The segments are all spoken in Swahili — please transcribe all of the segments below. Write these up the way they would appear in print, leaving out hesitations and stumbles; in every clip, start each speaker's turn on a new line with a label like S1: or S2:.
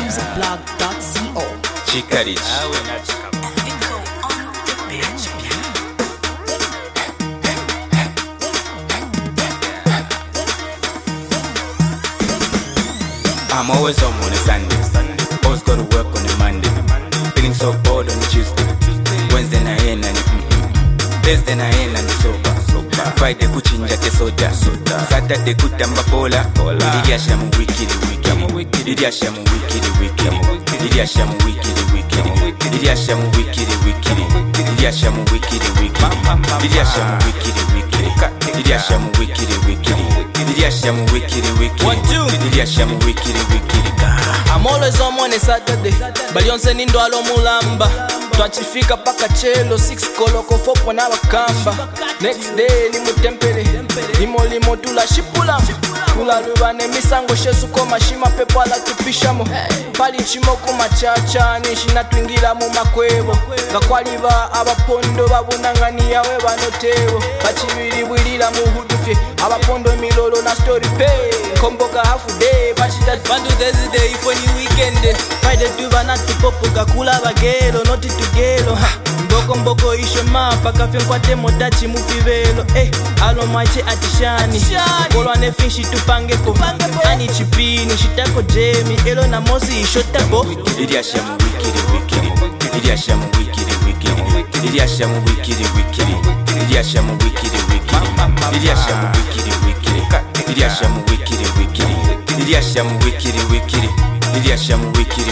S1: ZambianMusicBlog.co.
S2: Chica Rich. I'm always home on a Sunday. Always go to work on a Monday. Feeling so bored on a Tuesday. Wednesday na hena ni Thursday na hena ni soba. Friday kuchinja ke soda. Saturday kutamba pola. Iliasha mu wiki. Iliasha mu wiki. Iliasha mu wiki. Iliasha mu wiki. Iliasha mu wiki. Iliasha mu wiki. Iliasha mu wiki. Iliasha mu wiki. Iliasha mu wiki.
S3: I'm always on a Saturday. Balionse nindo alo mulamba. Twachifika paka chelo 6 koloko fopo na wakamba. Next day ni mutempele. Limo tula shipula. Kula lubane misango shesu koma shima pepo ala tupishamo. Pali nchimo kumachacha nishina twingila mu makwebo. Gakwaliba abapondo babunangani yawe banotewo. Bachibiri bwilila muhudufye. Abapondo milolo na story pay. Komboka half day bachita bandu day for ni weekend. Friday duba na tupopo kakula bagelo noti tugelo. Mboko ishe mapa kafye nkwate modachi mufibelo. Alo maiche atishani kolwa nefinshi tupangeko. Ani chipini shitako jemi elo na mosi ishotako.
S2: Iliasha mu wiki. Iliasha mu wiki. Iliasha mu wiki. Iliasha mu wiki. Iliasha mu wiki. Iliasha mu wiki. Iliasha mu wiki. Iliasha mu wiki.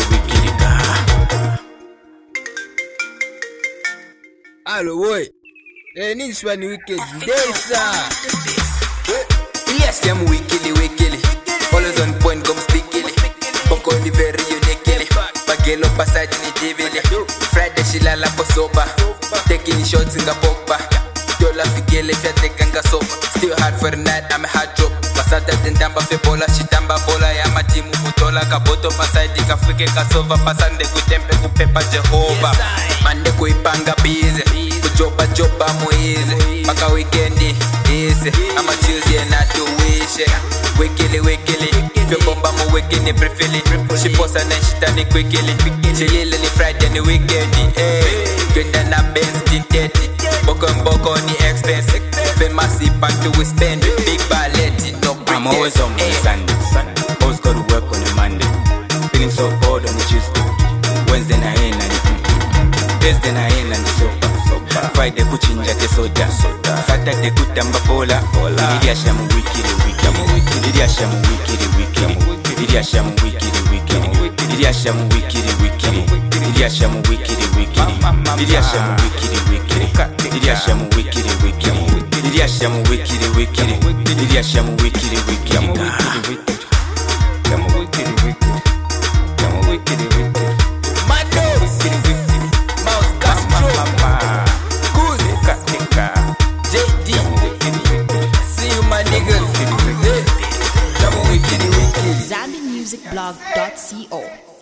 S4: Allo boy. Nini shwani weekend desa. Iliasha mu wiki. Always on point come speakily. Boko ni very unique. Bagelo passage ni jivili. Friday shilala po soba. Taking shots in the pogba. Dola figele fiate kanga sofa. Still hard for the night, I'm a hard drop. Pasada dendamba fe bola, shitamba bola ya matimu mutola kaboto pasaidi kafike kasova pasande kutempe kupepa Jehova. Mande kuipanga busy, kujoba muize. Paka weekendi easy, ama Tuesday na tuwishe. Wekele, fe bomba mu wekeni prefili. Shiposa na shitani quickly. Chilile ni Friday ni weekendi. Twenda na Benz tinted. Boko ni expensive. Famous ipantu we spend. Big ballet no pretend.
S2: I'm always on a Sunday. Always go to work on a Monday. Feeling so bored on a Tuesday. Wednesday na hena ni Thursday na hena ni soba. Friday kuchinja ke soda. Saturday kutamba pola. Iliasha mu wiki. Iliasha mu wiki. Iliasha mu wiki. Iliasha mu wiki. Iliasha mu wiki. Iliasha mu wiki. Iliasha mu wiki. Iliasha mu wiki. Iliasha mu wiki.
S1: ZambianMusicBlog.co.